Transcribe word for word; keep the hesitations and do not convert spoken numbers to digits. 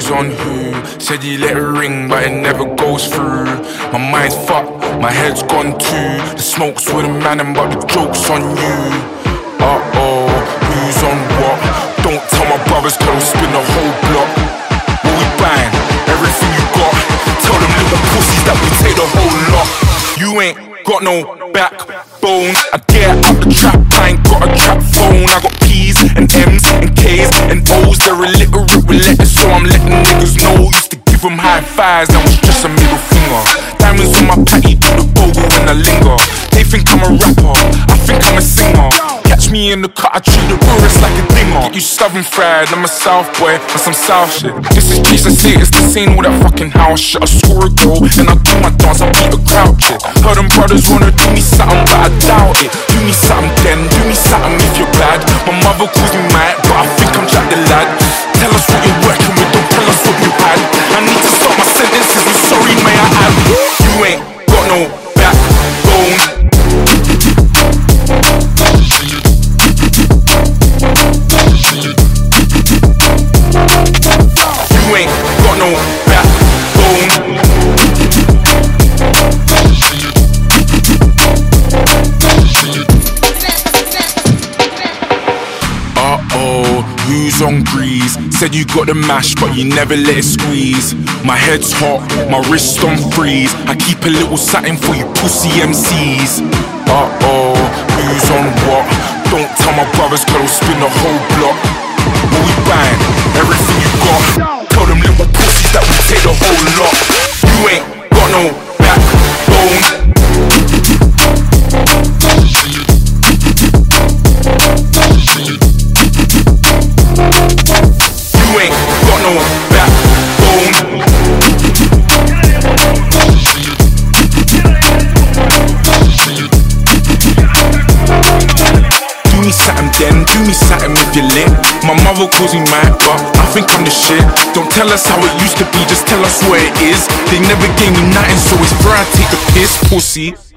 Who's on who? Said you let it ring, but it never goes through. My mind's fucked, my head's gone too. The smoke's with a man, but the joke's on you. Uh-oh, who's on what? Don't tell my brothers, cause they'll spin the whole block. What we bang? Everything you got. Tell them little pussies that we take the whole lot. You ain't got no backbone. I get out the trap, I ain't got a trap phone. I got P's and M's and K's and O's. They're illiterate with letters, so I'm letting niggas know. Used to give them high fives, that was just a middle finger. Diamonds on my patty, do the bogle when I linger. They think I'm a rapper, I think I'm a singer. Catch me in the cut, I treat the tourists like a dinger. Get you southern fried, I'm a south boy, and some south shit. This is streets, I see it, it's the scene with that fucking house shit. I score a goal, then I do my dance, I beat a crowd shit. Heard them brothers wanna do me something, but I doubt it. Do me something then, do me something if you're bad. My mother calls me mad, but I think I'm Jack the lad. Tell us what you're working with, don't tell us what you had. I need to stop my sentences, I'm sorry, may I add. You ain't got no backbone. You ain't got no backbone. Uh-oh, who's on grease? Said you got the mash, but you never let it squeeze. My head's hot, my wrist on freeze. I keep a little satin for you pussy M Cs. Uh-oh, who's on what? Don't tell my brothers, cause they'll spin the whole block. What we bang? Everything you got. Tell them little pussies that we take the whole lot. You ain't got no backbone. You ain't got no backbone. Do me something then, do me something if you're lit. My mother calls me mad, but I think I'm the shit. Don't tell us how it used to be, just tell us where it is. They never gave me nothing, so it's fair I take the piss, pussy.